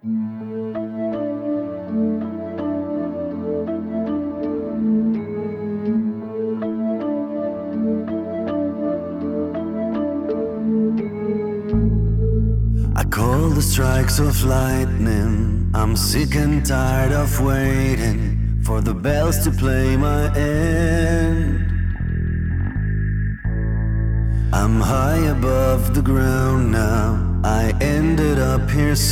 I call the strikes of lightning. I'm sick and tired of waiting for the bells to play my end. I'm high above the ground now. I ended up here